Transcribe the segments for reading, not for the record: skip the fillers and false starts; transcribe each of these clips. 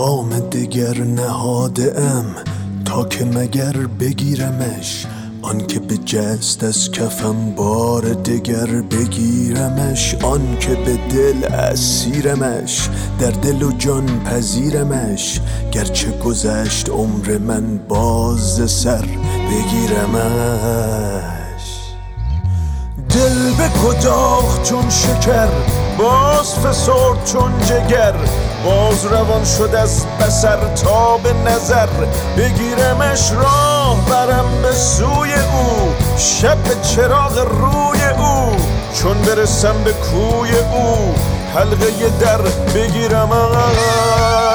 جام دگر نهادم تا که مگر بگیرمش، آن که به جست از کفم بار دگر بگیرمش، آن که به دل اسیرمش، در دل و جان پذیرمش، گرچه گذشت عمر من باز سر بگیرمش. دل به کداخ چون شکر، باز فسرد چون جگر، باز روان شد از بصر تا به نظر بگیرمش. راه برم به سوی او، شب چراغ روی او، چون برسم به کوی او، حلقه در بگیرمش.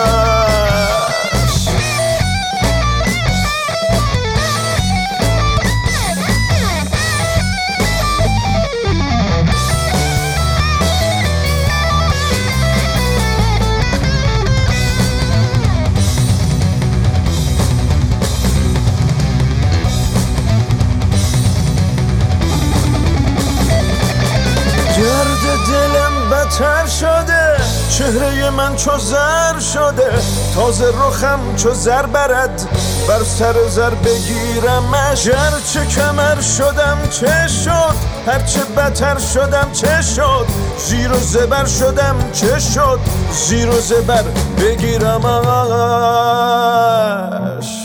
دلم بتر شده، چهره من چو زر شده، تازه رخم چو زر برد، بر سر زر بگیرمش. گرچه کمر شدم چه شد، هرچه بتر شدم چه شد، زیر و زبر شدم چه شد، زیر و زبر بگیرمش.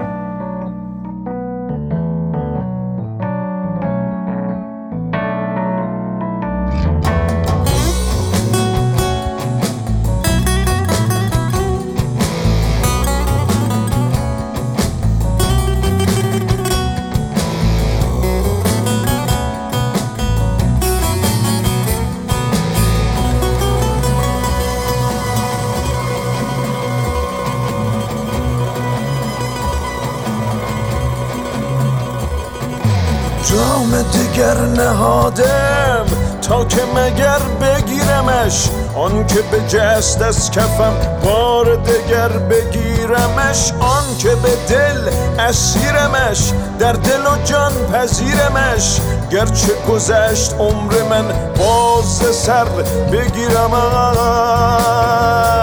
جام دگر نهادم تا که مگر بگیرمش، آن که به جست از کفم بار دگر بگیرمش، آن که به دل اسیرمش، در دل و جان پذیرمش، گرچه گذشت عمر من باز سر بگیرمش.